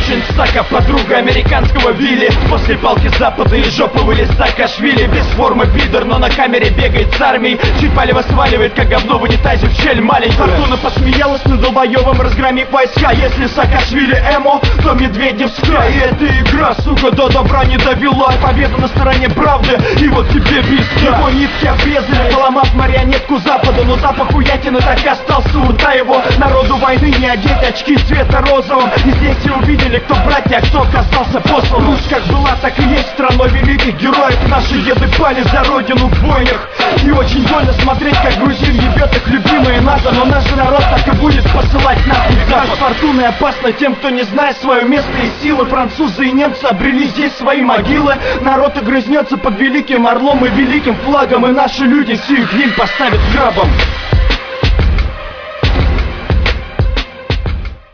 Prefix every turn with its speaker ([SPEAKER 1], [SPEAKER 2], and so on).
[SPEAKER 1] Чинсака, подруга американского Вилли. После палки Запада из жопы вылез Саакашвили. Без формы пидор, но на камере бегает с армией. Чуть палево сваливает, как говно в унитазе в щель маленькую. Фортуна посмеялась над долбоёбом, разгромив войска. Если Саакашвили эмо, то Медведевская. И эта игра, сука, до добра не довела. Победа на стороне правды, и вот тебе пизда. Его нитки обрезали, поломав марионетку Запада. Но запах хуятины так и остался у рта его. Народу войны не одеть очки цвета розовым. И здесь и увидели, кто братья, а кто оказался послан. Русь как была, так и есть страной великих героев. Наши деды пали за родину в войнах. И очень больно смотреть, как грузин ебет их любимые НАТО. Но наш народ так и будет посылать нахуй Запад. Фортуна опасна тем, кто не знает свое место и силы. Французы и немцы обрели здесь свои могилы. Народ огрызнется под великим орлом и великим флагом. И наши люди всю их гниль поставят грабом.